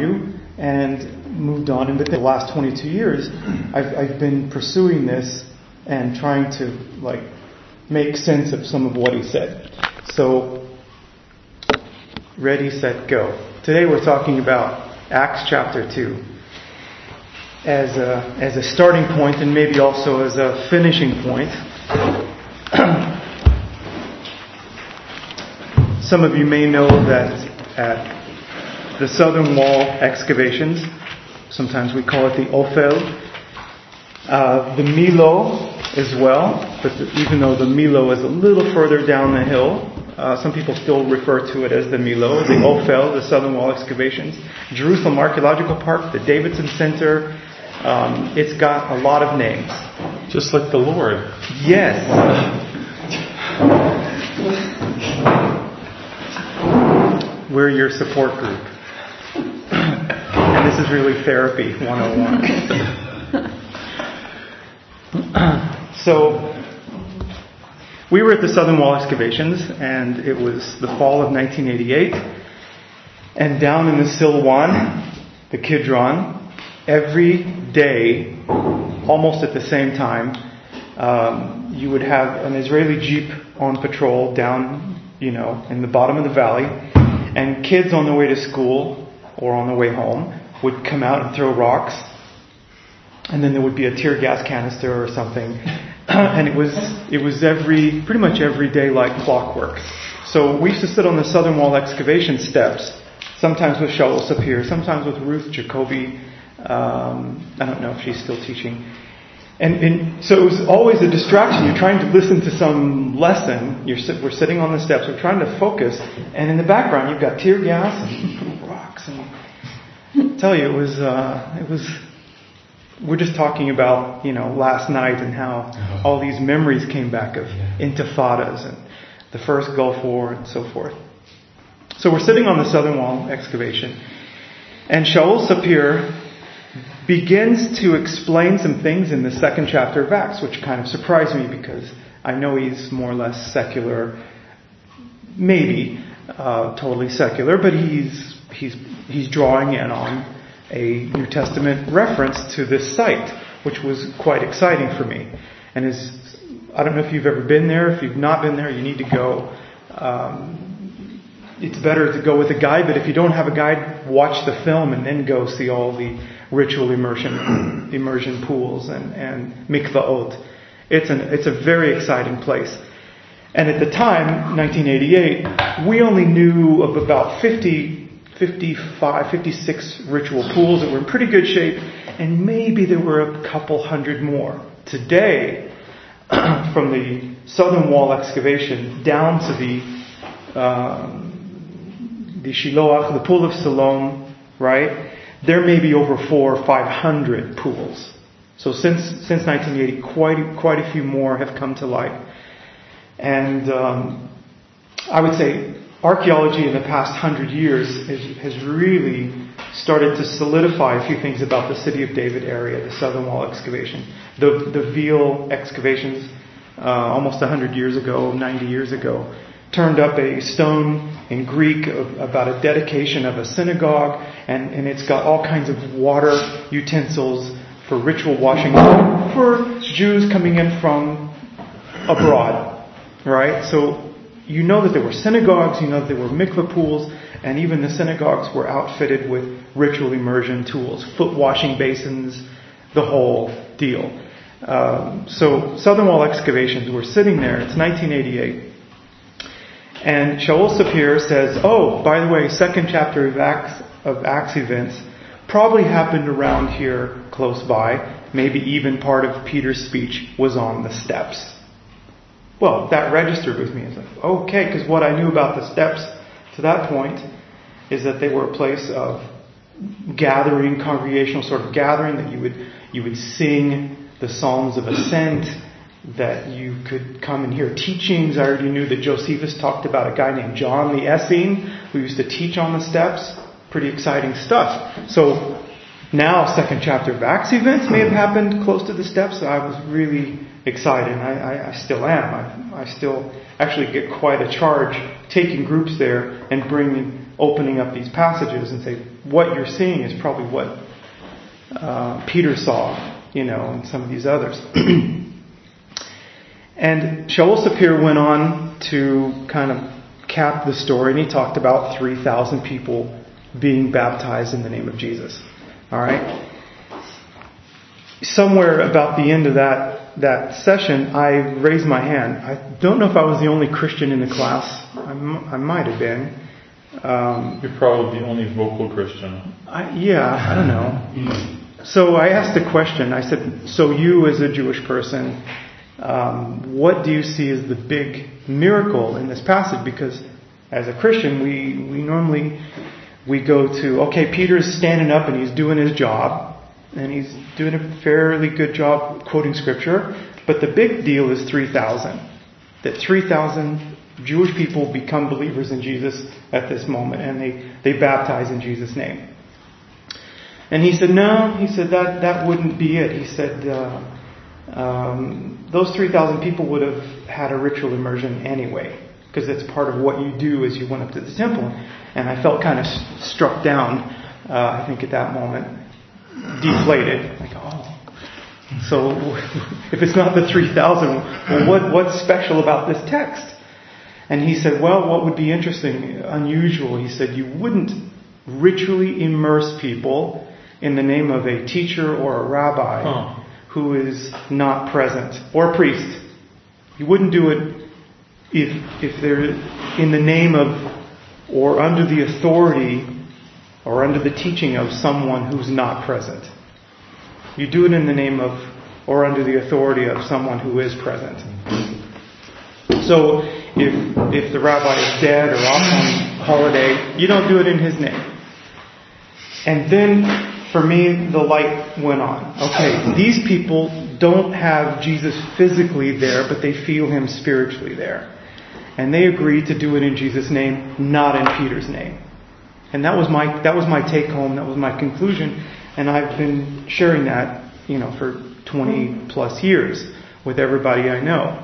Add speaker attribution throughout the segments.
Speaker 1: value and moved on. And within the last 22 years, I've been pursuing this and trying to make sense of some of what he said. So, ready, set, go. Today we're talking about Acts chapter 2 as a starting point and maybe also as a finishing point. Some of you may know that at the Southern Wall excavations, sometimes we call it the Ophel, the Milo as well, but even though the Milo is a little further down the hill, some people still refer to it as the Milo, the Ophel, the Southern Wall excavations, Jerusalem Archaeological Park, the Davidson Center. It's got a lot of names.
Speaker 2: Just like the Lord.
Speaker 1: Yes. We're your support group. And this is really therapy 101. So, we were at the Southern Wall excavations, and it was the fall of 1988. And down in the Silwan, the Kidron, every day, almost at the same time, you would have an Israeli jeep on patrol down, in the bottom of the valley, and kids on their way to school or on their way home would come out and throw rocks, and then there would be a tear gas canister or something, and it was pretty much every day like clockwork. So we used to sit on the Southern Wall excavation steps, sometimes with Shaul Sapir, sometimes with Ruth Jacoby. I don't know if she's still teaching. And so it was always a distraction. You're trying to listen to some lesson. We're sitting on the steps. We're trying to focus. And in the background, you've got tear gas and rocks. And I tell you, it was. We're just talking about, last night and how all these memories came back of intifadas and the first Gulf War and so forth. So we're sitting on the Southern Wall excavation. And Shaul Sapir begins to explain some things in the second chapter of Acts, which kind of surprised me because I know he's more or less secular, maybe totally secular, but he's drawing in on a New Testament reference to this site, which was quite exciting for me. And I don't know if you've ever been there. If you've not been there, you need to go. It's better to go with a guide, but if you don't have a guide, watch the film and then go see all the ritual immersion pools and mikvaot. It's a very exciting place. And at the time, 1988, we only knew of about 55, 56 ritual pools that were in pretty good shape, and maybe there were a couple hundred more. Today, from the Southern Wall excavation down to the Shiloach, the Pool of Siloam, right? There may be over 400 or 500 pools. So since 1980, quite a few more have come to light. And I would say archaeology in the past 100 years has really started to solidify a few things about the City of David area, the Southern Wall excavation. The Veal excavations, almost 100 years ago, 90 years ago, turned up a stone in Greek about a dedication of a synagogue, and it's got all kinds of water utensils for ritual washing for Jews coming in from abroad, right? So you know that there were synagogues, you know that there were mikveh pools, and even the synagogues were outfitted with ritual immersion tools, foot washing basins, the whole deal. So Southern Wall excavations were sitting there. It's 1988. And Shaul Sapir says, by the way, second chapter of Acts events probably happened around here close by. Maybe even part of Peter's speech was on the steps. Well, that registered with me. It's like, okay, because what I knew about the steps to that point is that they were a place of gathering, congregational sort of gathering, that you would sing the Psalms of Ascent, that you could come and hear teachings. I already knew that Josephus talked about a guy named John the Essene who used to teach on the steps. Pretty exciting stuff. So now, second chapter of Acts events may have happened close to the steps. So I was really excited. I still am. I still actually get quite a charge taking groups there and bringing opening up these passages and say, what you're seeing is probably what Peter saw, and some of these others. And Shaul Sapir went on to kind of cap the story, and he talked about 3,000 people being baptized in the name of Jesus. All right? Somewhere about the end of that session, I raised my hand. I don't know if I was the only Christian in the class. I might have been.
Speaker 2: You're probably the only vocal Christian.
Speaker 1: I don't know. So I asked a question. I said, so you as a Jewish person, what do you see as the big miracle in this passage? Because as a Christian, we normally go to, okay, Peter's standing up and he's doing his job. And he's doing a fairly good job quoting Scripture. But the big deal is 3,000. That 3,000 Jewish people become believers in Jesus at this moment. And they baptize in Jesus' name. And he said, no. He said, that wouldn't be it. He said, those 3,000 people would have had a ritual immersion anyway. Because it's part of what you do as you went up to the temple. And I felt kind of struck down, I think, at that moment. Deflated. Like, so if it's not the 3,000, well, what's special about this text? And he said, well, what would be interesting, unusual, he said, you wouldn't ritually immerse people in the name of a teacher or a rabbi who is not present, or a priest. You wouldn't do it if they're in the name of or under the authority or under the teaching of someone who's not present. You do it in the name of or under the authority of someone who is present. So if the rabbi is dead or off on holiday, you don't do it in his name. And then for me, the light went on. Okay, these people don't have Jesus physically there, but they feel him spiritually there. And they agreed to do it in Jesus' name, not in Peter's name. And that was my take home. That was my conclusion. And I've been sharing that, for 20 plus years with everybody I know.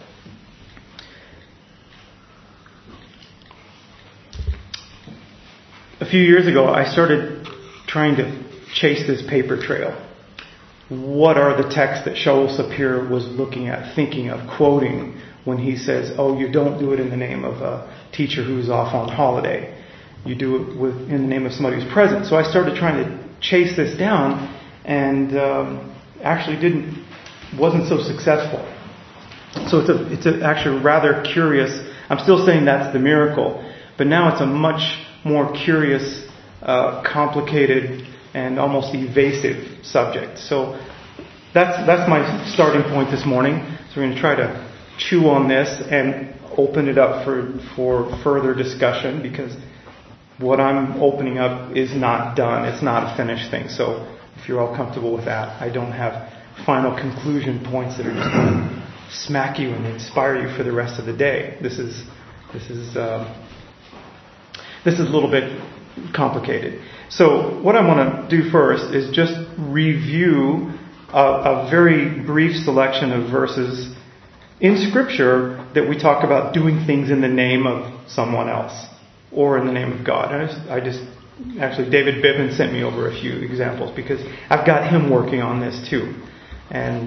Speaker 1: A few years ago, I started trying to chase this paper trail. What are the texts that Shaul Sapir was looking at, thinking of, quoting when he says, you don't do it in the name of a teacher who's off on holiday. You do it in the name of somebody who's present. So I started trying to chase this down, and actually wasn't so successful. So it's actually rather curious. I'm still saying that's the miracle, but now it's a much more curious, complicated, and almost evasive subject. So that's my starting point this morning. So we're going to try to chew on this and open it up for further discussion, because what I'm opening up is not done. It's not a finished thing. So if you're all comfortable with that, I don't have final conclusion points that are just going to smack you and inspire you for the rest of the day. This is a little bit complicated. So what I want to do first is just review a very brief selection of verses in Scripture that we talk about doing things in the name of someone else or in the name of God. Actually, David Bibbin sent me over a few examples because I've got him working on this too. And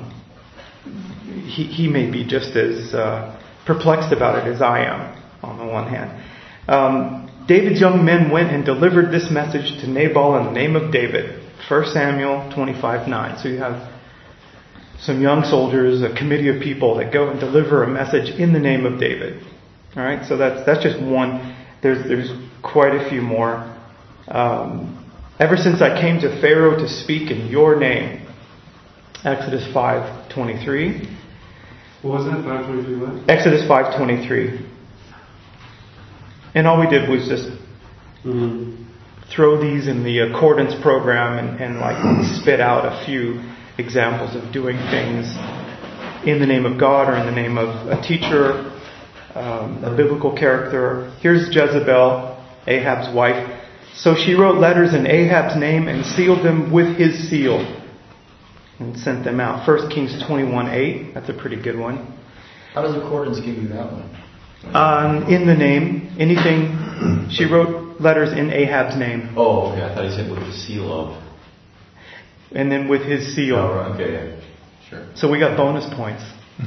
Speaker 1: he may be just as perplexed about it as I am, on the one hand. David's young men went and delivered this message to Nabal in the name of David. 1 Samuel 25:9. So you have some young soldiers, a committee of people that go and deliver a message in the name of David. All right, so that's just one. There's quite a few more. Ever since I came to Pharaoh to speak in your name. Exodus 5:23.
Speaker 3: What was that? 5:23 what?
Speaker 1: Exodus 5:23. And all we did was just throw these in the accordance program and spit out a few examples of doing things in the name of God or in the name of a teacher, a biblical character. Here's Jezebel, Ahab's wife. So she wrote letters in Ahab's name and sealed them with his seal and sent them out. 1 Kings 21:8. That's a pretty good one.
Speaker 4: How does accordance give you that one?
Speaker 1: In the name, anything. She wrote letters in Ahab's name.
Speaker 4: Oh, okay. I thought he said with the seal of.
Speaker 1: And then with his seal.
Speaker 4: Oh, right. Okay, yeah. Sure.
Speaker 1: So we got bonus points.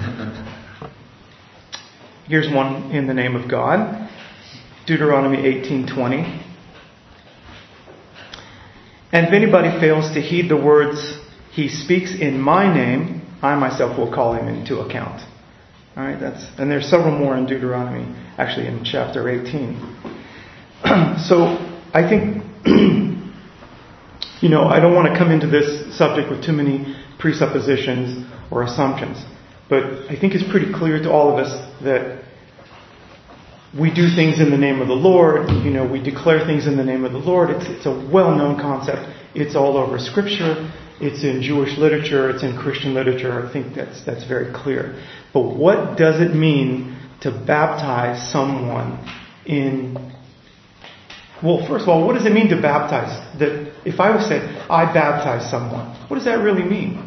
Speaker 1: Here's one in the name of God. Deuteronomy 18:20. And if anybody fails to heed the words he speaks in my name, I myself will call him into account. All right, and there's several more in Deuteronomy, actually in chapter 18. So I think, I don't want to come into this subject with too many presuppositions or assumptions, but I think it's pretty clear to all of us that we do things in the name of the Lord. We declare things in the name of the Lord. It's a well-known concept. It's all over Scripture. It's in Jewish literature. It's in Christian literature. I think that's very clear. But what does it mean to baptize someone in... Well, first of all, what does it mean to baptize? That if I said, I baptize someone, what does that really mean?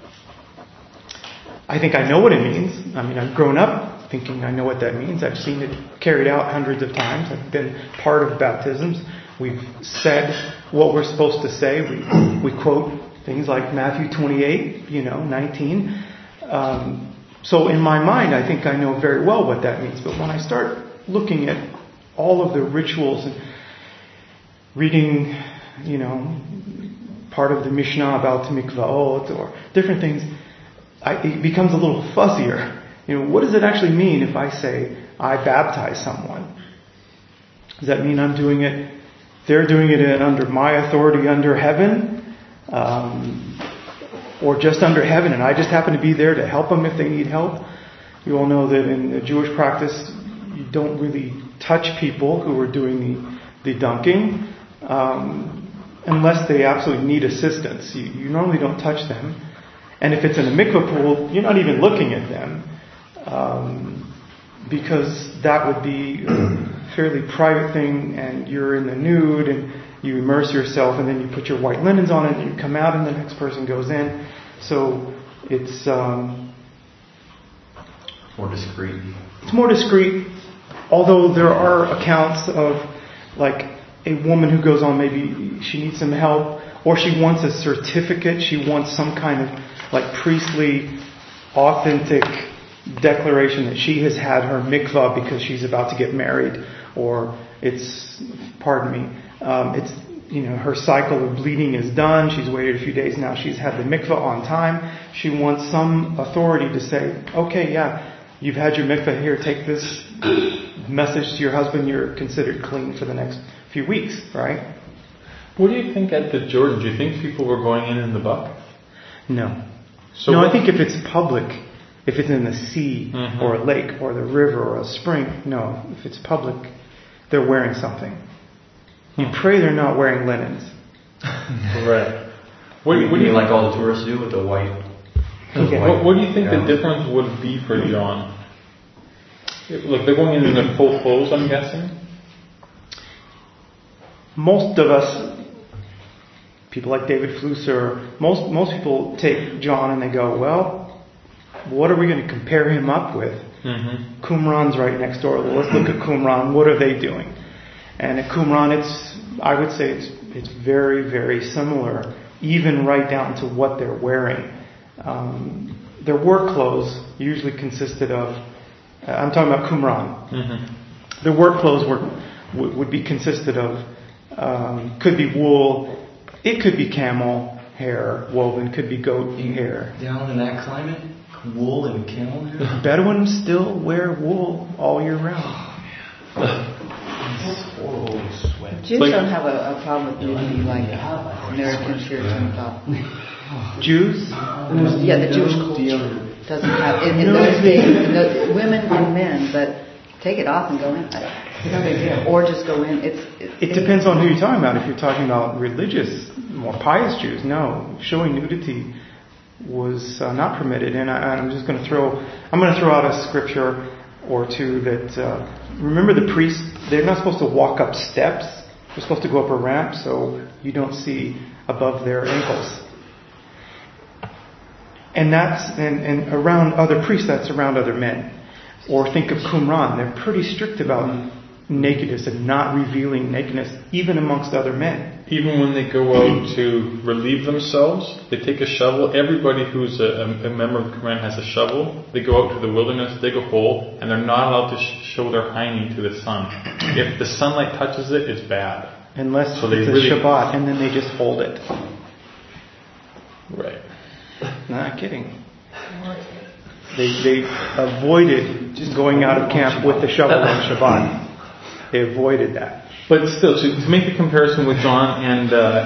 Speaker 1: I think I know what it means. I mean, I've grown up thinking I know what that means. I've seen it carried out hundreds of times. I've been part of baptisms. We've said what we're supposed to say. We quote things like Matthew 28, 19. So in my mind, I think I know very well what that means. But when I start looking at all of the rituals and reading, part of the Mishnah about mikvaot or different things, it becomes a little fuzzier. What does it actually mean if I say I baptize someone? Does that mean I'm doing it? They're doing it under my authority under heaven, or just under heaven, and I just happen to be there to help them if they need help? You all know that in the Jewish practice, you don't really touch people who are doing the dunking unless they absolutely need assistance. You normally don't touch them. And if it's in a mikveh pool, you're not even looking at them because that would be a fairly private thing, and you're in the nude and you immerse yourself and then you put your white linens on it and you come out and the next person goes in. So it's
Speaker 4: more discreet.
Speaker 1: It's more discreet, although there are accounts of like a woman who goes on, maybe she needs some help, or she wants a certificate, she wants some kind of like priestly, authentic declaration that she has had her mikvah because she's about to get married, or it's her cycle of bleeding is done, she's waited a few days, now she's had the mikvah on time. She wants some authority to say, okay, yeah, you've had your mikvah, here, take this message to your husband, you're considered clean for the next few weeks, right?
Speaker 2: What do you think at the Jordan? Do you think people were going in the bucket?
Speaker 1: No.
Speaker 2: So
Speaker 1: I think if it's public, if it's in the sea or a lake or the river or a spring, no. If it's public, they're wearing something. You pray they're not wearing linens.
Speaker 2: Right.
Speaker 4: What do you mean, like all the tourists do with the white?
Speaker 1: Okay.
Speaker 2: What do you think the difference would be for John? Like they're going in their full clothes, I'm guessing?
Speaker 1: Most of us, people like David Flusser, most people take John and they go, well, what are we going to compare him up with? Qumran's right next door. Well, let's look at Qumran. What are they doing? And at Qumran, I would say it's very, very similar, even right down to what they're wearing. Their work clothes usually consisted of, I'm talking about Qumran. Their work clothes would be consisted of, could be wool, it could be camel hair woven, could be goat hair.
Speaker 4: Down in that climate, wool and camel hair?
Speaker 1: Bedouins still wear wool all year round.
Speaker 5: Jews don't have a problem with nudity like Americans here talk about.
Speaker 1: Jews?
Speaker 5: Yeah, the Jewish culture doesn't have in those days, women and men, but take it off and go in. No big deal. Or just go in.
Speaker 1: It depends on who you're talking about. If you're talking about religious, more pious Jews, no. Showing nudity was not permitted. And I'm going to throw out a scripture or two that, remember the priests, they're not supposed to walk up steps. They're supposed to go up a ramp so you don't see above their ankles. And that's, and around other priests, that's around other men. Or think of Qumran. They're pretty strict about nakedness and not revealing nakedness, even amongst other men.
Speaker 2: Even when they go out to relieve themselves, they take a shovel. Everybody who's a member of the Qumran has a shovel. They go out to the wilderness, dig a hole, and they're not allowed to show their hiney to the sun. If the sunlight touches it, it's bad.
Speaker 1: Unless
Speaker 2: So
Speaker 1: it's a Shabbat, and then they just hold it.
Speaker 2: Right.
Speaker 1: Not kidding. They avoided just going out of camp with the shovel on Shabbat. They avoided that.
Speaker 2: But still, to make the comparison with John and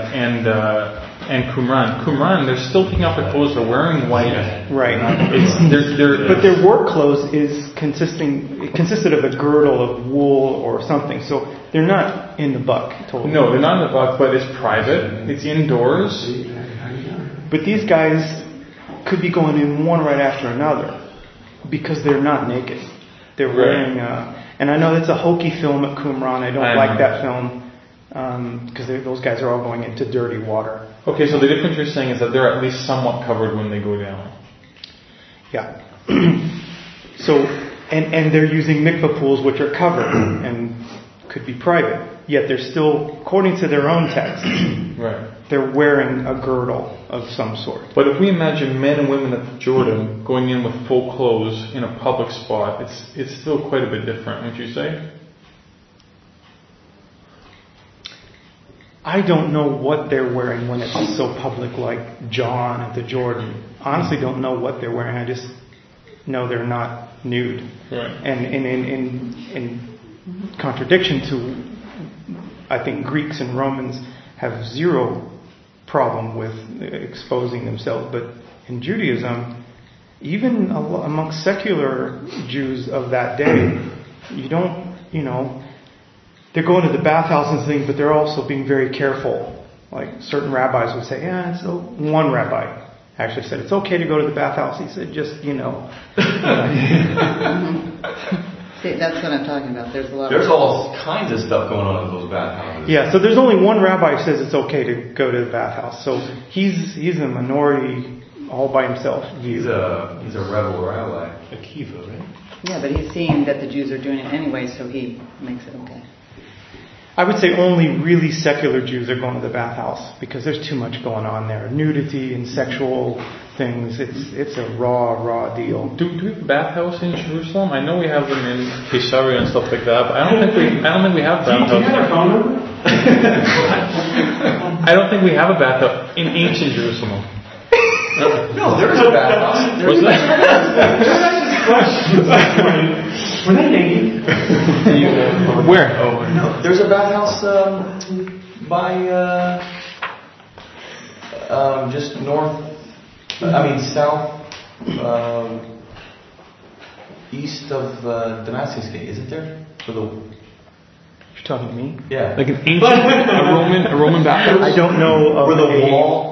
Speaker 2: Qumran, they're still taking off their clothes. They're wearing white.
Speaker 1: Right.
Speaker 2: But
Speaker 1: their work clothes consisted of a girdle of wool or something. So they're not in the buck. Totally.
Speaker 2: No, they're not in the buck, but it's private. It's indoors.
Speaker 1: But these guys could be going in one right after another because they're not naked. They're wearing, and I know that's a hokey film at Qumran. I don't like that film because those guys are all going into dirty water.
Speaker 2: Okay, so the difference you're saying is that they're at least somewhat covered when they go down.
Speaker 1: Yeah. So, and they're using mikvah pools which are covered and could be private. Yet they're still, according to their own text,
Speaker 2: right.
Speaker 1: They're wearing a girdle of some sort.
Speaker 2: But if we imagine men and women at the Jordan going in with full clothes in a public spot, it's still quite a bit different, wouldn't you say?
Speaker 1: I don't know what they're wearing when it's so public, like John at the Jordan. Honestly, don't know what they're wearing. I just know they're not nude.
Speaker 2: Right.
Speaker 1: And in contradiction to, I think Greeks and Romans have zero problem with exposing themselves, but in Judaism, even amongst secular Jews of that day, they're going to the bathhouse and things, but they're also being very careful. Like certain rabbis would say, one rabbi actually said, it's okay to go to the bathhouse. He said, just,
Speaker 5: See, that's what I'm talking about. There's
Speaker 4: all kinds of stuff going on in those bathhouses.
Speaker 1: Yeah, so there's only one rabbi who says it's okay to go to the bathhouse. So he's a minority all by himself view.
Speaker 4: He's a rebel rabbi.
Speaker 2: Akiva, right?
Speaker 5: Yeah, but he's seeing that the Jews are doing it anyway, so he makes it okay.
Speaker 1: I would say only really secular Jews are going to the bathhouse because there's too much going on there. Nudity and sexual things. It's a raw deal.
Speaker 2: Do we have a bathhouse in Jerusalem? I know we have them in Caesarea and stuff like that, but I don't think we have bathhouses.
Speaker 3: Do you have a phone number?
Speaker 2: I don't think we have a bathhouse in ancient Jerusalem.
Speaker 4: No, there is a bathhouse.
Speaker 2: What's that?
Speaker 3: Were they naked?
Speaker 2: Where?
Speaker 4: Oh, no. There's a bathhouse by just south, east of Damascus Gate, isn't there?
Speaker 1: You're talking to me?
Speaker 4: Yeah.
Speaker 2: Like an ancient, a Roman bathhouse?
Speaker 1: I don't know of
Speaker 4: where the wall.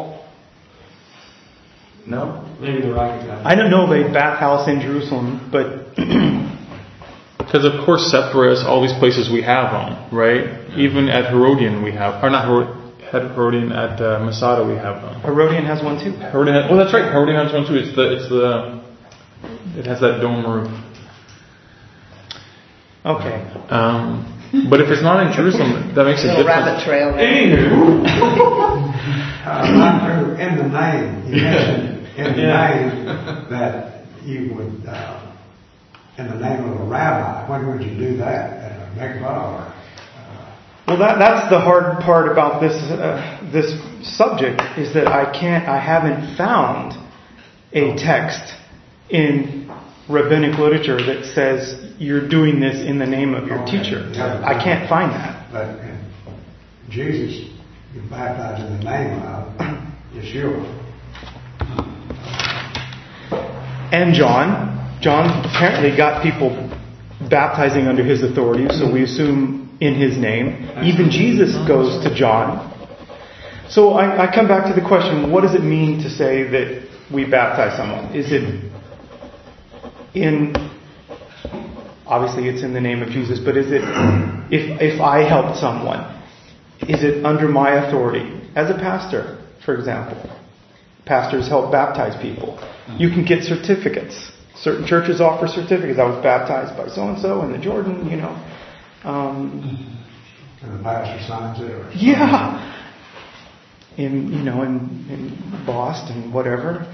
Speaker 4: No.
Speaker 3: Maybe the rocket guy.
Speaker 1: I don't know of a bathhouse in Jerusalem, but
Speaker 2: Because of course Sepphoris, all these places we have them, right? Yeah. Even at Herodian we have, or not Herodian, at Masada we have them.
Speaker 1: Herodian has one too.
Speaker 2: That's right. Herodian has one too. It has that dome roof.
Speaker 1: Okay.
Speaker 2: But if it's not in Jerusalem, that makes a difference.
Speaker 5: Rabbit trail.
Speaker 3: Anywho, in the name, you mentioned in the name that you would, in the name of a rabbi, when would you do that? At a mikvah or?
Speaker 1: Well, that's the hard part about this subject is that I haven't found a text in rabbinic literature that says you're doing this in the name of your teacher. I can't find that.
Speaker 3: But Jesus, you baptize in the name of Yeshua.
Speaker 1: And John apparently got people baptizing under his authority, so we assume in his name. Even Jesus goes to John. So I come back to the question, what does it mean to say that we baptize someone? Is it obviously it's in the name of Jesus, but is it, if I helped someone, is it under my authority? As a pastor, for example. Pastors help baptize people. You can get certificates Certain churches offer certificates. I was baptized by so-and-so in the Jordan, you know.
Speaker 3: And the pastor signs it. Or
Speaker 1: Yeah. In Boston, whatever.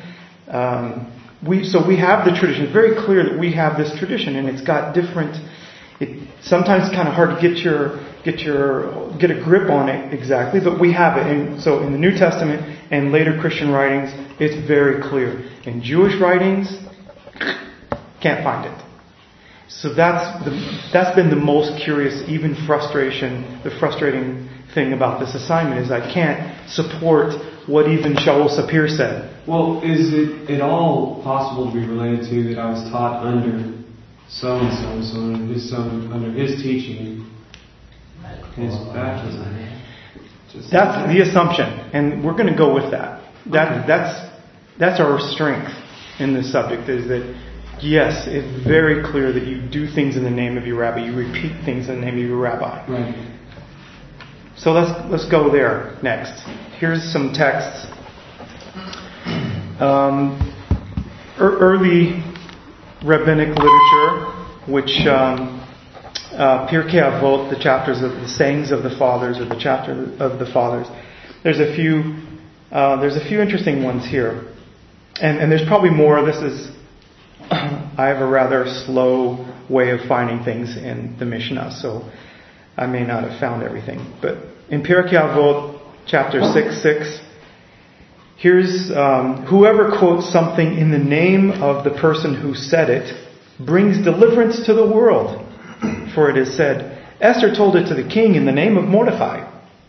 Speaker 1: We have the tradition. It's very clear that we have this tradition, and it's got different. Sometimes it's kind of hard to get a grip on it exactly, but we have it. And so in the New Testament and later Christian writings, it's very clear. In Jewish writings, can't find it. So that's been the most curious, even the frustrating thing about this assignment is I can't support what even Shaul Sapir said.
Speaker 6: Well, is it at all possible to be related to that I was taught under so-and-so, so under his teaching, his baptism?
Speaker 1: That's the assumption, and we're going to go with that. That's our strength in this subject, is that yes, it's very clear that you do things in the name of your rabbi. You repeat things in the name of your rabbi.
Speaker 6: Right.
Speaker 1: So let's go there next. Here's some texts. Early rabbinic literature, which Pirkei Avot, the chapters of the sayings of the fathers, or the chapter of the fathers. There's a few interesting ones here, and there's probably more. I have a rather slow way of finding things in the Mishnah, so I may not have found everything. But in Pirkei Avot, chapter 6:6, here's whoever quotes something in the name of the person who said it brings deliverance to the world. For it is said, Esther told it to the king in the name of Mordecai.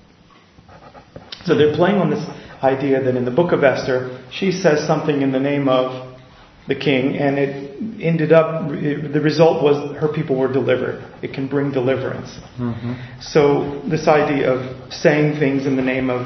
Speaker 1: So they're playing on this idea that in the book of Esther, she says something in the name of the king, and it ended up, the result was her people were delivered. It can bring deliverance. Mm-hmm. So this idea of saying things in the name of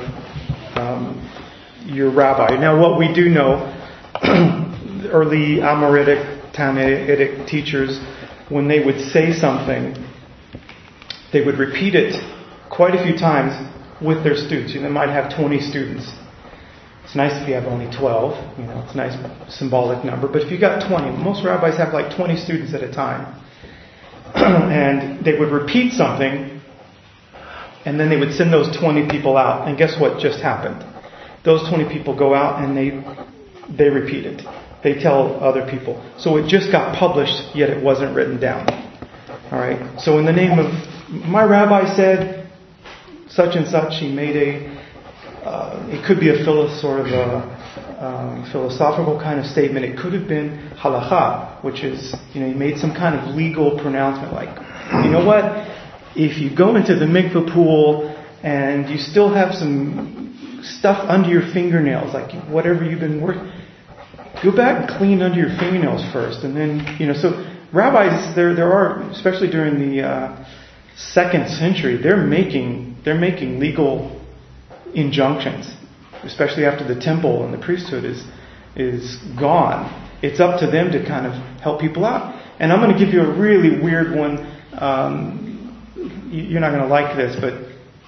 Speaker 1: your rabbi. Now what we do know, early Amoritic, Tannaitic teachers, when they would say something, they would repeat it quite a few times with their students. They might have 20 students. It's nice if you have only 12. It's a nice symbolic number. But if you got 20, most rabbis have like 20 students at a time. And they would repeat something, and then they would send those 20 people out. And guess what just happened? Those 20 people go out and they repeat it. They tell other people. So it just got published, yet it wasn't written down. All right. So in the name of my rabbi said such and such, he made it could be a philosophical kind of statement. It could have been halacha, which is, he made some kind of legal pronouncement like, you know what? If you go into the mikveh pool and you still have some stuff under your fingernails, like whatever you've been working, go back and clean under your fingernails first, and then so rabbis there are, especially during the 2nd century, they're making legal injunctions, especially after the temple and the priesthood is gone. It's up to them to kind of help people out. And I'm going to give you a really weird one. You're not going to like this, but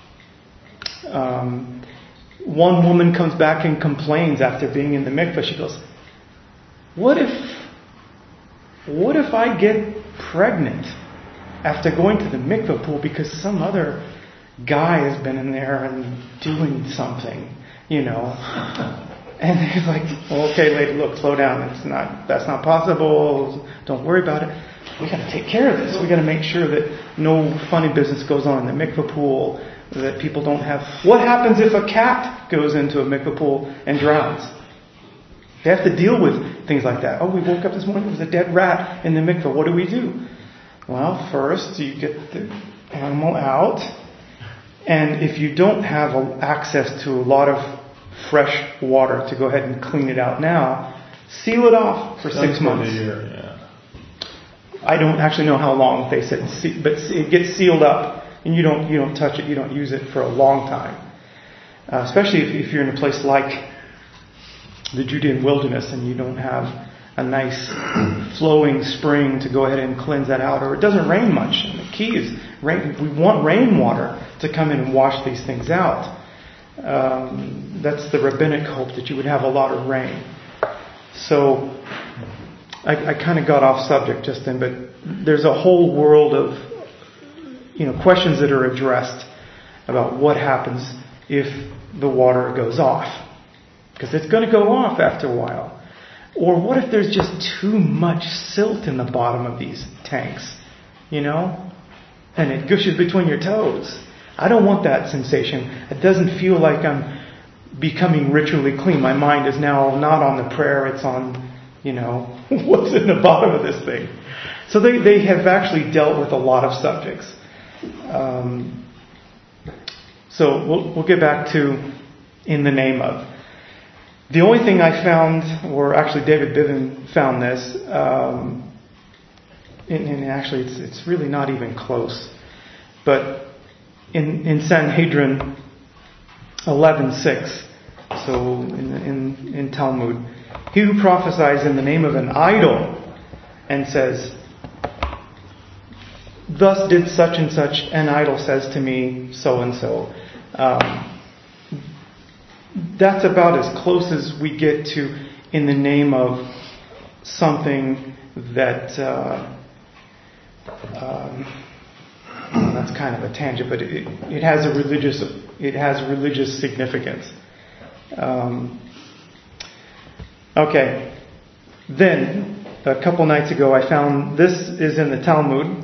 Speaker 1: one woman comes back and complains after being in the mikveh. She goes, What if I get pregnant after going to the mikveh pool because some other guy has been in there and doing something, And he's like, okay, lady, look, slow down. That's not possible. Don't worry about it. We got to take care of this. We got to make sure that no funny business goes on in the mikveh pool, that people don't have. What happens if a cat goes into a mikveh pool and drowns? They have to deal with things like that. Oh, we woke up this morning, there was a dead rat in the mikveh. What do we do? Well, first you get the animal out, and if you don't have access to a lot of fresh water to go ahead and clean it out now, seal it off for 6 months. I don't actually know how long they said, but it gets sealed up, and you don't touch it, you don't use it for a long time. Especially if you're in a place like the Judean wilderness and you don't have a nice flowing spring to go ahead and cleanse that out, or it doesn't rain much. And the key is rain. We want rainwater to come in and wash these things out. That's the rabbinic hope, that you would have a lot of rain. So I kind of got off subject just then, but there's a whole world of questions that are addressed about what happens if the water goes off, because it's going to go off after a while. Or what if there's just too much silt in the bottom of these tanks, and it gushes between your toes? I don't want that sensation. It doesn't feel like I'm becoming ritually clean. My mind is now not on the prayer, it's on, what's in the bottom of this thing. So they have actually dealt with a lot of subjects. So we'll get back to in the name of. The only thing I found, or actually David Bivin found this, and actually it's really not even close, but in Sanhedrin 11:6, so in Talmud, he who prophesies in the name of an idol and says, "Thus did such and such an idol says to me so and so," that's about as close as we get to in the name of something that that's kind of a tangent, but it has religious significance. Okay. Then a couple nights ago, I found this is in the Talmud,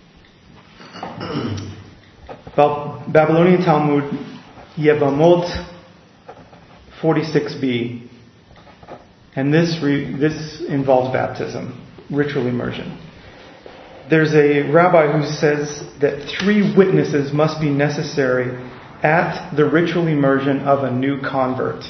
Speaker 1: Babylonian Talmud, Yevamot 46b, and this involves baptism, ritual immersion. There's a rabbi who says that 3 witnesses must be necessary at the ritual immersion of a new convert.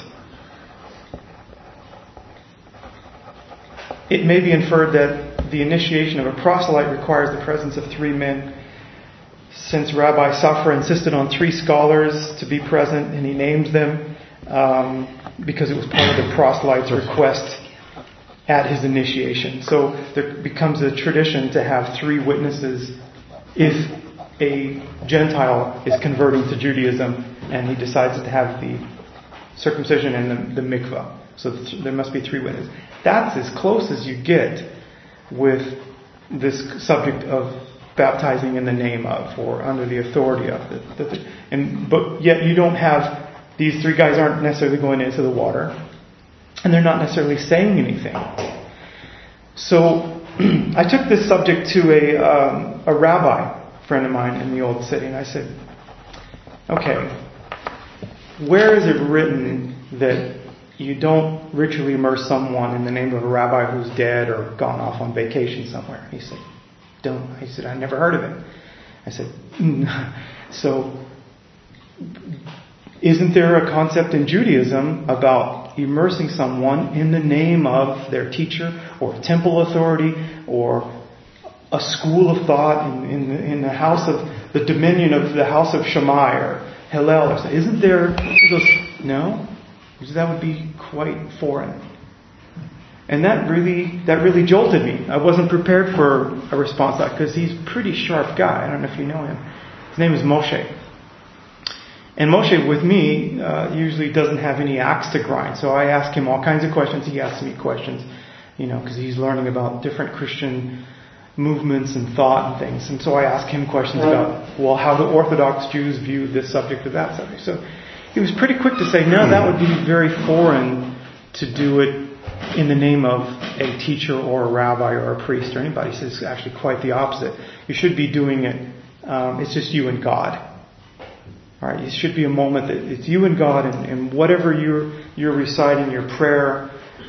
Speaker 1: It may be inferred that the initiation of a proselyte requires the presence of 3 men, since Rabbi Safra insisted on 3 scholars to be present, and he names them because it was part of the proselyte's request at his initiation. So there becomes a tradition to have 3 witnesses if a Gentile is converting to Judaism and he decides to have the circumcision and the mikvah. So there must be 3 witnesses. That's as close as you get with this subject of baptizing in the name of or under the authority of. But yet you don't have, these 3 guys aren't necessarily going into the water. And they're not necessarily saying anything. So I took this subject to a rabbi friend of mine in the old city, and I said, okay, where is it written that you don't ritually immerse someone in the name of a rabbi who's dead or gone off on vacation somewhere? He said, don't. I said, I never heard of it. I said, so isn't there a concept in Judaism about immersing someone in the name of their teacher or temple authority or a school of thought in the house of the dominion of the house of Shammai or Hillel? Isn't there? He goes, no, that would be quite foreign. And that really jolted me. I wasn't prepared for a response like that because he's a pretty sharp guy. I don't know if you know him. His name is Moshe. And Moshe, with me, usually doesn't have any axe to grind. So I ask him all kinds of questions. He asks me questions, because he's learning about different Christian movements and thought and things. And so I ask him questions about, how the Orthodox Jews view this subject or that subject. So he was pretty quick to say, no, that would be very foreign to do it in the name of a teacher or a rabbi or a priest or anybody. He says it's actually quite the opposite. You should be doing it, it's just you and God. All right, it should be a moment that it's you and God, and whatever you're reciting, your prayer,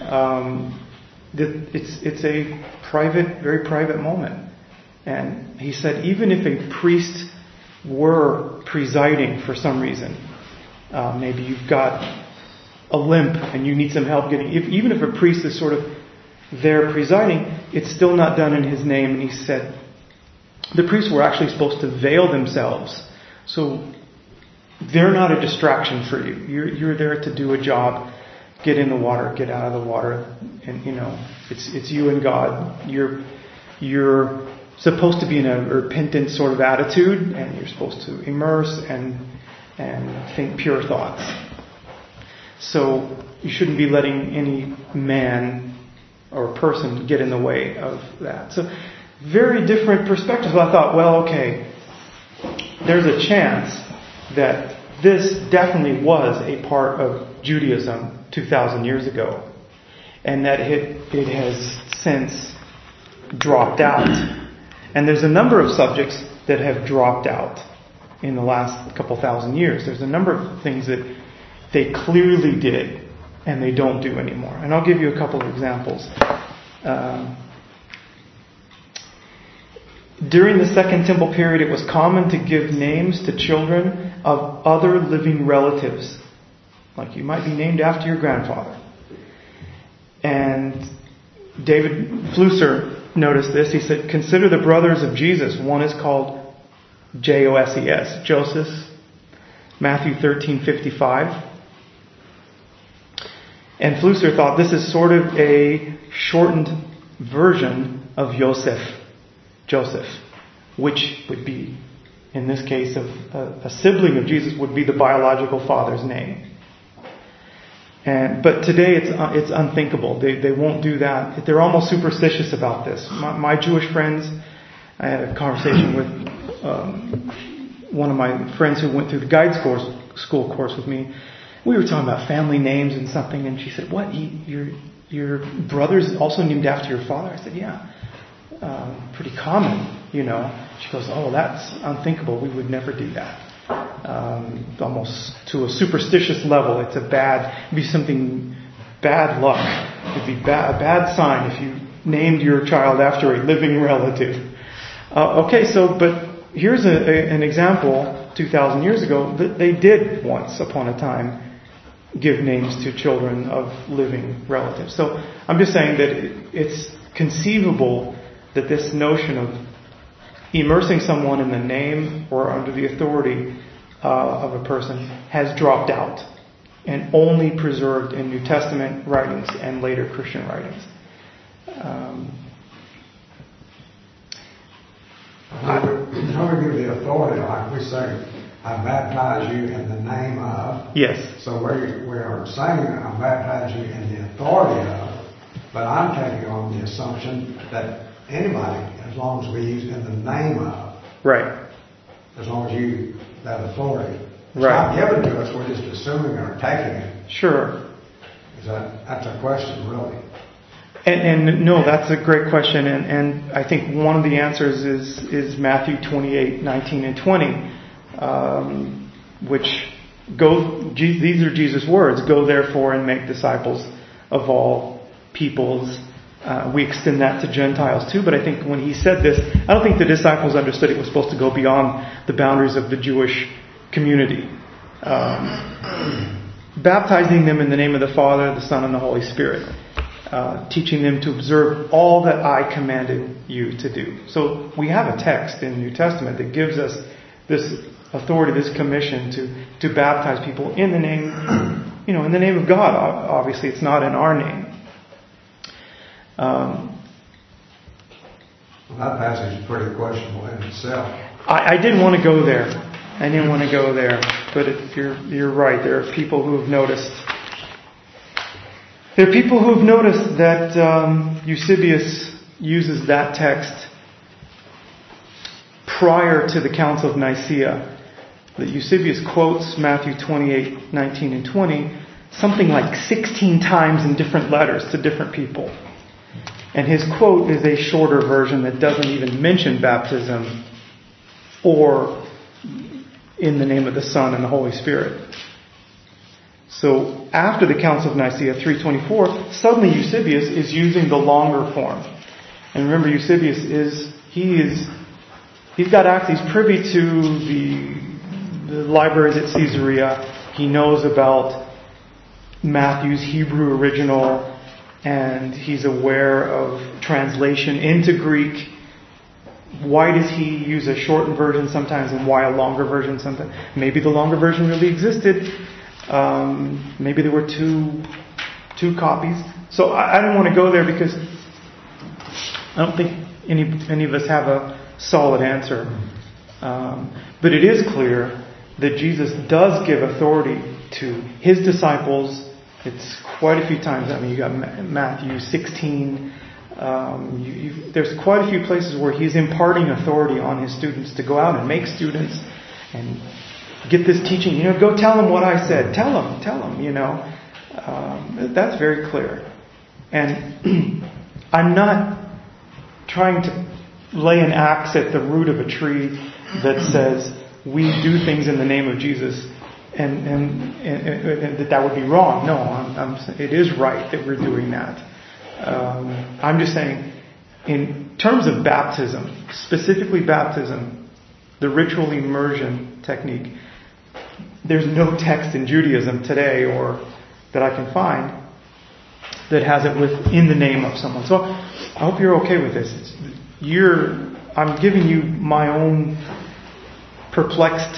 Speaker 1: it's a private, very private moment. And he said, even if a priest were presiding for some reason, maybe you've got a limp and you need some help even if a priest is sort of there presiding, it's still not done in his name. And he said, the priests were actually supposed to veil themselves, so they're not a distraction for you. You're there to do a job, get in the water, get out of the water, and it's you and God. You're supposed to be in a repentant sort of attitude, and you're supposed to immerse and think pure thoughts. So you shouldn't be letting any man or person get in the way of that. So very different perspectives. But I thought, well, okay, there's a chance that this definitely was a part of Judaism 2,000 years ago, and that it has since dropped out. And there's a number of subjects that have dropped out in the last couple thousand years. There's a number of things that they clearly did and they don't do anymore. And I'll give you a couple of examples. During the Second Temple period, it was common to give names to children of other living relatives. Like you might be named after your grandfather. And David Flusser noticed this. He said, consider the brothers of Jesus. One is called Joses, Joseph, Matthew 13:55. And Flusser thought this is sort of a shortened version of Joseph, which would be, in this case, of a sibling of Jesus, would be the biological father's name. But today it's unthinkable. They won't do that. They're almost superstitious about this. My Jewish friends, I had a conversation with one of my friends who went through the guide school course with me. We were talking about family names and something, and she said, "What? Your brother's also named after your father?" I said, "Yeah, pretty common, you know." She goes, "Oh, that's unthinkable. We would never do that." Almost to a superstitious level. It'd be something bad luck. It'd be a bad sign if you named your child after a living relative. But here's an example 2,000 years ago that they did once upon a time give names to children of living relatives. So I'm just saying that it's conceivable that this notion of immersing someone in the name or under the authority of a person has dropped out and only preserved in New Testament writings and later Christian writings.
Speaker 3: How we give the authority, like we say, I baptize you in the name of.
Speaker 1: Yes.
Speaker 3: So we are saying I baptize you in the authority of, but I'm taking on the assumption that anybody, as long as we use in the name of.
Speaker 1: Right.
Speaker 3: As long as you, that authority. It's
Speaker 1: Right.
Speaker 3: not given to us, we're just assuming or taking it.
Speaker 1: Sure.
Speaker 3: That's a question, really.
Speaker 1: And no, that's a great question, and I think one of the answers is Matthew 28:19 and 20, which these are Jesus' words: "Go therefore and make disciples of all peoples." We extend that to Gentiles too, but I think when he said this, I don't think the disciples understood it was supposed to go beyond the boundaries of the Jewish community. Baptizing them in the name of the Father, the Son, and the Holy Spirit. Teaching them to observe all that I commanded you to do. So we have a text in the New Testament that gives us this authority, this commission to baptize people in the name, in the name of God. Obviously, it's not in our name.
Speaker 3: That passage is pretty questionable in itself.
Speaker 1: I didn't want to go there. But you're right. There are people who have noticed. There are people who have noticed that Eusebius uses that text prior to the Council of Nicaea. That Eusebius quotes Matthew 28:19 and 20 something like 16 times in different letters to different people. And his quote is a shorter version that doesn't even mention baptism or in the name of the Son and the Holy Spirit. So after the Council of Nicaea 324, suddenly Eusebius is using the longer form. And remember, Eusebius he's got access, he's privy to the libraries at Caesarea. He knows about Matthew's Hebrew original, and he's aware of translation into Greek. Why does he use a shortened version sometimes and why a longer version sometimes? Maybe the longer version really existed. Maybe there were two copies. So I don't want to go there because I don't think any of us have a solid answer. But it is clear that Jesus does give authority to his disciples It's quite a few times. I mean, you got Matthew 16. There's quite a few places where he's imparting authority on his students to go out and make students and get this teaching. Go tell them what I said. Tell them. That's very clear. And I'm not trying to lay an axe at the root of a tree that says we do things in the name of Jesus and that would be wrong. No, it is right that we're doing that. I'm just saying, in terms of baptism, specifically baptism, the ritual immersion technique, there's no text in Judaism today or that I can find that has it in the name of someone. So I hope you're okay with this. I'm giving you my own perplexed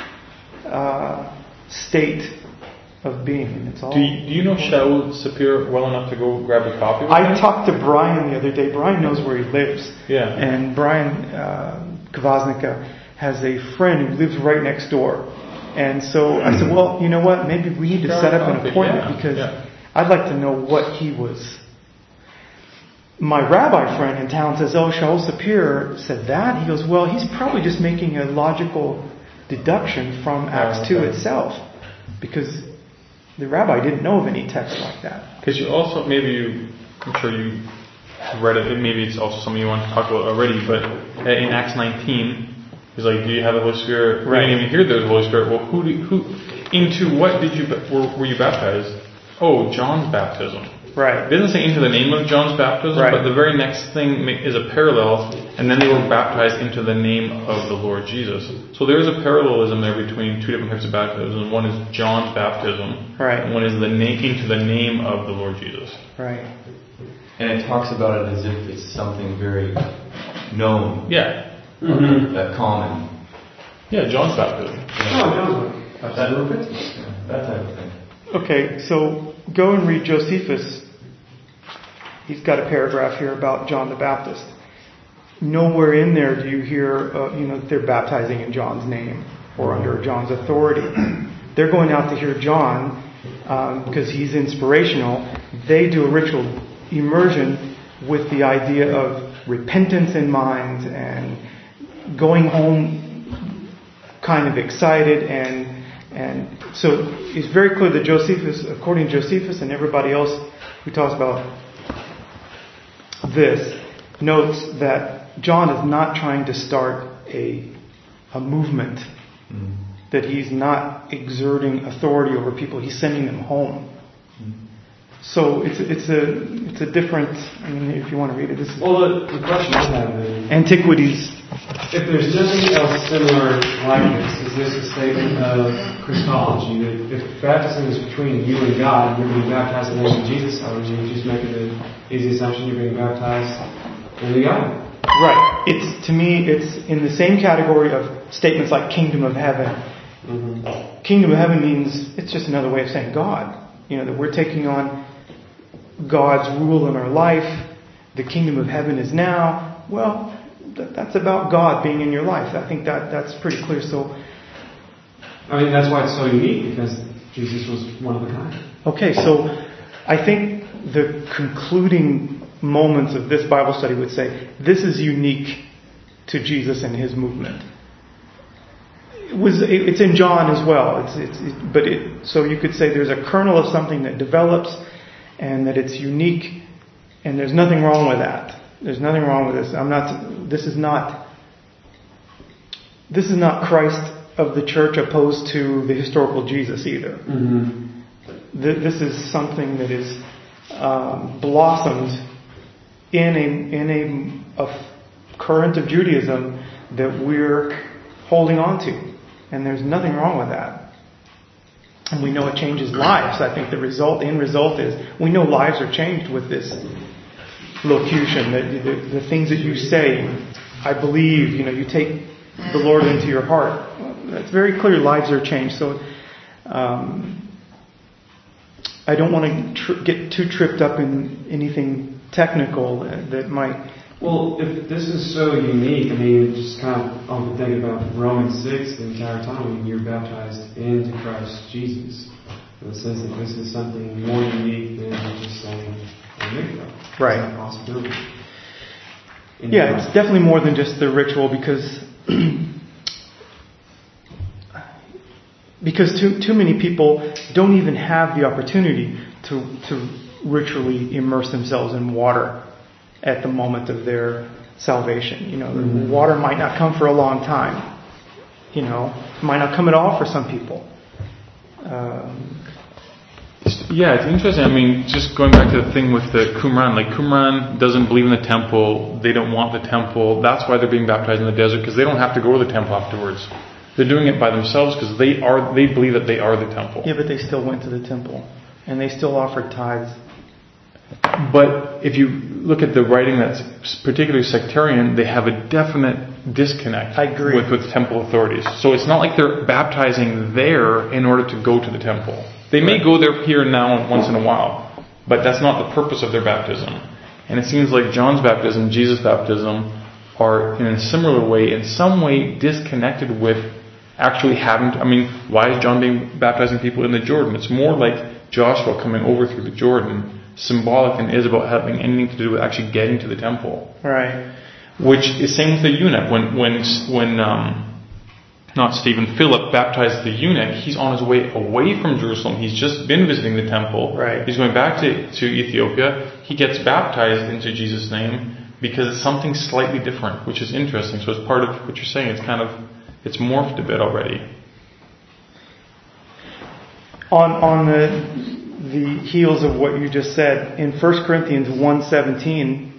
Speaker 1: state of being. It's all.
Speaker 2: Do you know Shaul Sapir well enough to go grab a copy?
Speaker 1: I talked to Brian the other day. Brian knows where he lives.
Speaker 2: Yeah.
Speaker 1: And Brian Kvasnica has a friend who lives right next door. And so I said, well, you know what? Maybe we need to set up an appointment because I'd like to know what he was. My rabbi friend in town says, oh, Shaul Sapir said that. He goes, well, he's probably just making a logical deduction from Acts 2 itself. Because the rabbi didn't know of any text like that.
Speaker 2: Because you also, I'm sure you read it, maybe it's also something you want to talk about already, but in Acts 19, he's like, do you have the Holy Spirit?
Speaker 1: Right.
Speaker 2: We didn't even hear there's the Holy Spirit. Well, into what were you baptized? Oh, John's baptism.
Speaker 1: Right.
Speaker 2: It doesn't say into the name of John's baptism, but the very next thing is a parallel, and then they were baptized into the name of the Lord Jesus. So there's a parallelism there between two different types of baptism. One is John's baptism, and one is into the name of the Lord Jesus.
Speaker 1: Right.
Speaker 4: And it talks about it as if it's something very known.
Speaker 2: Yeah.
Speaker 4: That common.
Speaker 2: Yeah, John's baptism.
Speaker 4: That type of thing.
Speaker 1: Okay, so go and read Josephus. He's got a paragraph here about John the Baptist. Nowhere in there do you hear, they're baptizing in John's name or under John's authority. They're going out to hear John because he's inspirational. They do a ritual immersion with the idea of repentance in mind and going home kind of excited and so it's very clear that Josephus, according to Josephus and everybody else who talks about this, notes that John is not trying to start a movement, that he's not exerting authority over people, he's sending them home. So it's a different. I mean, if you want to read it, this is.
Speaker 6: Well, the question I have is
Speaker 1: Antiquities.
Speaker 6: If there's nothing else similar like this, is this a statement of Christology? That if baptism is between you and God, and you're being baptized in the name of Jesus, or you just make it an easy assumption you're being baptized in the God?
Speaker 1: Right. To me, it's in the same category of statements like kingdom of heaven. Mm-hmm. Kingdom of heaven means it's just another way of saying God. That we're taking on God's rule in our life. The kingdom of heaven is now. Well, that's about God being in your life. I think that's pretty clear. So,
Speaker 6: I mean, that's why it's so unique, because Jesus was one of a kind.
Speaker 1: Okay, so I think the concluding moments of this Bible study would say this is unique to Jesus and his movement. It's in John as well. So you could say there's a kernel of something that develops, and that it's unique, and there's nothing wrong with that. There's nothing wrong with this. This is not Christ of the church opposed to the historical Jesus either. Mm-hmm. This is something that is blossomed in a current of Judaism that we're holding on to, and there's nothing wrong with that. And we know it changes lives. I think the end result is we know lives are changed with this locution. The things that you say, I believe, you take the Lord into your heart. It's very clear lives are changed. So I don't want to get too tripped up in anything technical that might...
Speaker 6: Well, if this is so unique, I mean, just kind of I've been thinking about Romans 6 the entire time when you're baptized into Christ Jesus. in the sense that this is something more unique than just saying a mikvah.
Speaker 1: Right.
Speaker 6: It's a possibility.
Speaker 1: Yeah, it's definitely more than just the ritual because too many people don't even have the opportunity to ritually immerse themselves in water at the moment of their salvation. The water might not come for a long time. It might not come at all for some people.
Speaker 2: Yeah, it's interesting. I mean, just going back to the thing with the Qumran, like Qumran doesn't believe in the temple. They don't want the temple. That's why they're being baptized in the desert, because they don't have to go to the temple afterwards. They're doing it by themselves because they believe that they are the temple.
Speaker 1: Yeah, but they still went to the temple and they still offered tithes.
Speaker 2: But if you look at the writing that's particularly sectarian, they have a definite disconnect with temple authorities. So it's not like they're baptizing there in order to go to the temple. They may go there here and now once in a while, but that's not the purpose of their baptism. And it seems like John's baptism, Jesus' baptism, are in a similar way, in some way disconnected with actually having to, why is John baptizing people in the Jordan? It's more like Joshua coming over through the Jordan, symbolic and is about having anything to do with actually getting to the temple.
Speaker 1: Right.
Speaker 2: Which is same with the eunuch. When Philip baptized the eunuch, he's on his way away from Jerusalem. He's just been visiting the temple.
Speaker 1: Right. He's
Speaker 2: going back to Ethiopia. He gets baptized into Jesus' name because it's something slightly different, which is interesting. So it's part of what you're saying. It's morphed a bit already.
Speaker 1: On the heels of what you just said, in 1 Corinthians 1:17,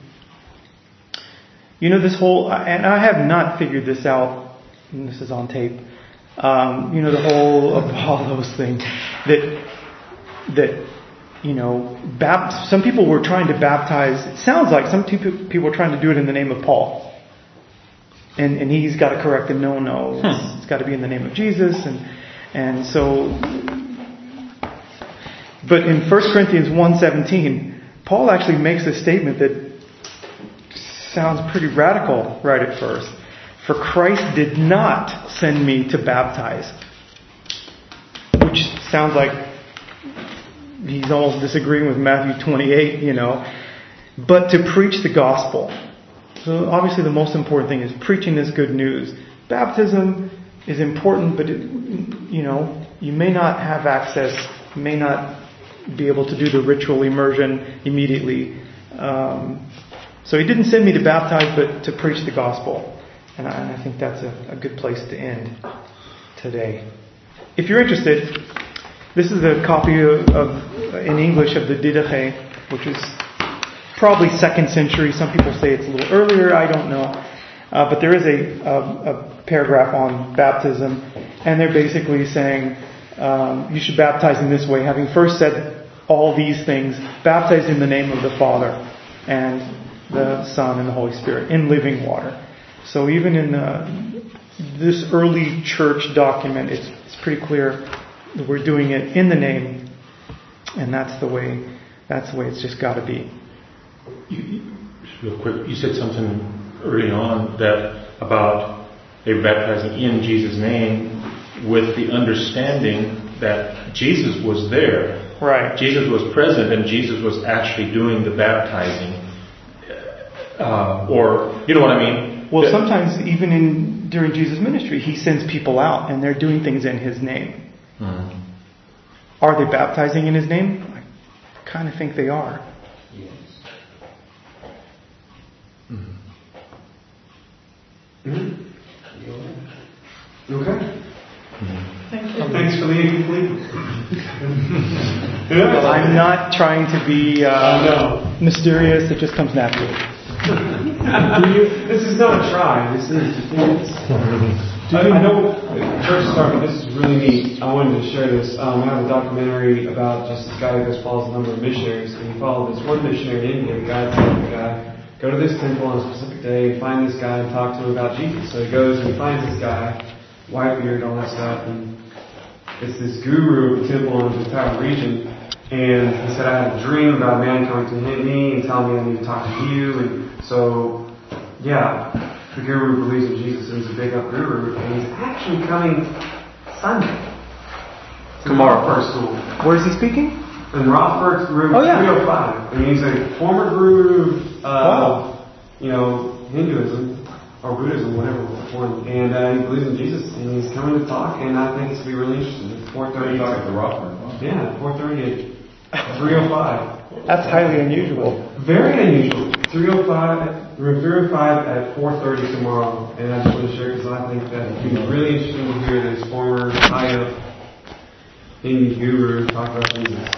Speaker 1: this whole, and I have not figured this out, and this is on tape, the whole Apollos thing, that some people were trying to baptize, it sounds like some people were trying to do it in the name of Paul. And he's got to correct them, no, it's got to be in the name of Jesus, and so... But in 1 Corinthians 1:17, Paul actually makes a statement that sounds pretty radical right at first. For Christ did not send me to baptize. Which sounds like he's almost disagreeing with Matthew 28, but to preach the gospel. So obviously the most important thing is preaching this good news. Baptism is important, but you may not have access, may not be able to do the ritual immersion immediately. So he didn't send me to baptize, but to preach the gospel. And I think that's a good place to end today. If you're interested, this is a copy of in English of the Didache, which is probably 2nd century. Some people say it's a little earlier. I don't know. But there is a paragraph on baptism, and they're basically saying you should baptize in this way, having first said all these things, baptized in the name of the Father and the Son and the Holy Spirit in living water. So even in this early church document, it's pretty clear that we're doing it in the name, and that's the way it's just got to be.
Speaker 7: Real quick, you said something early on about they were baptizing in Jesus' name with the understanding that Jesus was there.
Speaker 1: Right.
Speaker 7: Jesus was present and Jesus was actually doing the baptizing. Or, you know what I mean?
Speaker 1: Well, sometimes even during Jesus' ministry, he sends people out and they're doing things in his name.
Speaker 7: Mm-hmm.
Speaker 1: Are they baptizing in his name? I kind of think they are.
Speaker 7: Yes.
Speaker 6: Mm-hmm. Okay.
Speaker 7: Mm-hmm.
Speaker 6: Thanks for the incomplete.
Speaker 1: Well, I'm not trying to be mysterious. It just comes naturally.
Speaker 6: This is not a try. This is. I know. Church started. This is really neat. I wanted to share this. I have a documentary about just this guy who follows a number of missionaries, and he followed this one missionary in India. God told the guy, go to this temple on a specific day and find this guy and talk to him about Jesus. So he goes and he finds this guy, white beard, all that stuff, and it's this guru of the temple in the entire region. And he said, I had a dream about a man coming to hit me and tell me I need to talk to you. And so, yeah, the guru believes in Jesus and he's a big up guru. And he's actually coming Sunday.
Speaker 1: Tomorrow.
Speaker 6: Rothberg School.
Speaker 1: Where is he speaking?
Speaker 6: In Rothberg's room
Speaker 1: Oh, yeah.
Speaker 6: 305. And he's a former guru of,
Speaker 1: Wow.
Speaker 6: Hinduism or Buddhism, whatever one. And he believes in Jesus. And he's coming to talk, and I think it's going to be really interesting. At 4:30.
Speaker 4: Talk at the Rothberg. Wow.
Speaker 6: Yeah, 4:30 at 305.
Speaker 1: That's highly unusual.
Speaker 6: Very unusual. 305, room 305 at 4:30 tomorrow. And I just want to share because I think that it'd be really interesting to hear this former high up Hindu guru talk about Jesus.